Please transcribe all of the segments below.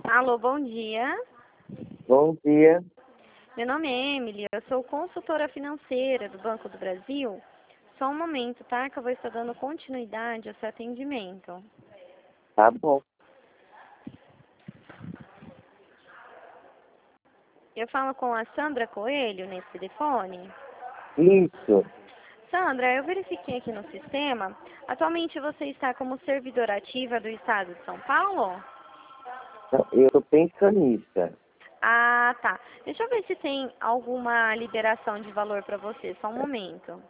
Alô, bom dia. Bom dia. Meu nome é Emily, eu sou consultora financeira do Banco do Brasil. Só um momento, tá? Que eu vou estar dando continuidade ao seu atendimento. Tá bom. Eu falo com a Sandra Coelho nesse telefone. Isso. Sandra, eu verifiquei aqui no sistema. Atualmente você está como servidora ativa do Estado de São Paulo? Eu sou pensionista. Ah, tá. Deixa eu ver se tem alguma liberação de valor para você. Só um momento.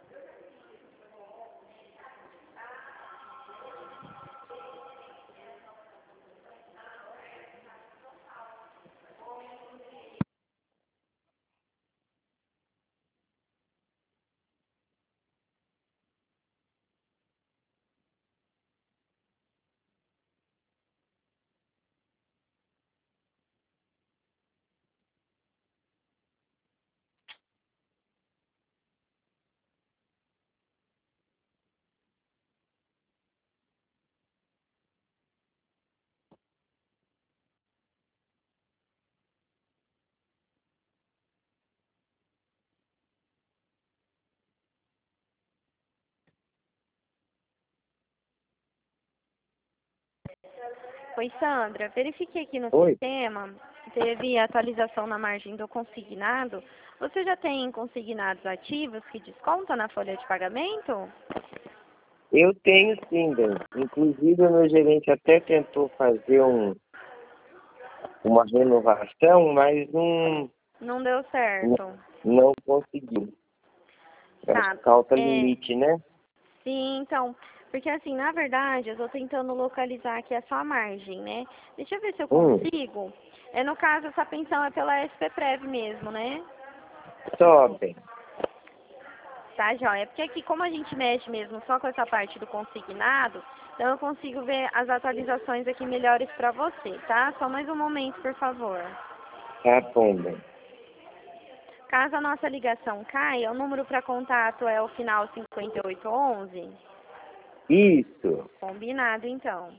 Oi, Sandra. Verifiquei aqui no Oi. sistema, teve atualização na margem do consignado. Você já tem consignados ativos que descontam na folha de pagamento? Eu tenho sim, bem. Inclusive, o meu gerente até tentou fazer uma renovação, mas Não deu certo. não conseguiu. Acho Tá. que falta É, limite, né? sim, então, porque assim, na verdade, eu estou tentando localizar aqui a sua margem, né? Deixa eu ver se eu Hum, consigo. No caso, essa pensão é pela SPPrev mesmo, né? só, bem. Tá, joia. Porque aqui, como a gente mexe mesmo só com essa parte do consignado, então eu consigo ver as atualizações aqui melhores para você, tá? Só mais um momento, por favor. Tá bom, bem. Caso a nossa ligação caia, o número para contato é o final 5811. Isso. Combinado, então.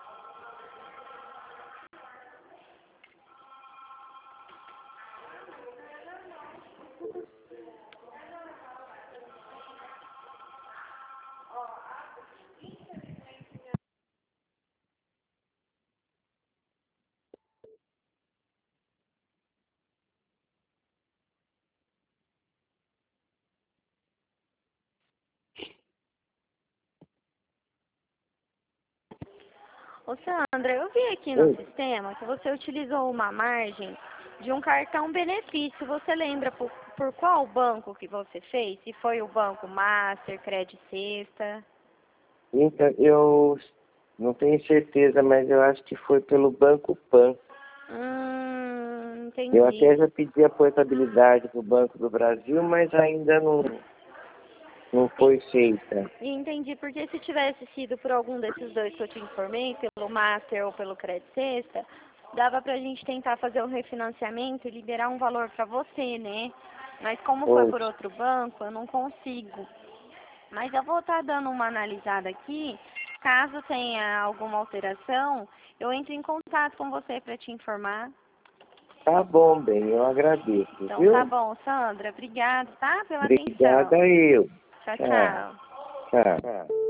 Ô, Sandra, eu vi aqui no Oi. sistema que você utilizou uma margem de um cartão benefício. Você lembra por qual banco que você fez? Se foi o Banco Master, Credit Sexta? Então, eu não tenho certeza, mas eu acho que foi pelo Banco Pan. Eu até Entendi. já pedi a portabilidade para o Banco do Brasil, mas ainda não E- foi feita. E entendi, porque se tivesse sido por algum desses dois que eu te informei, pelo Master ou pelo Credit Sexta, dava pra gente tentar fazer o refinanciamento e liberar um valor pra você, né? Mas como foi por Pois, outro banco, eu não consigo. Mas eu vou estar dando uma analisada aqui. Caso tenha alguma alteração, eu entro em contato com você para te informar. tá bom, bem, eu agradeço, Então tá viu? bom, Sandra. Obrigada, tá? Pela Obrigada atenção. eu. Tchau, Tchau, tchau. tchau.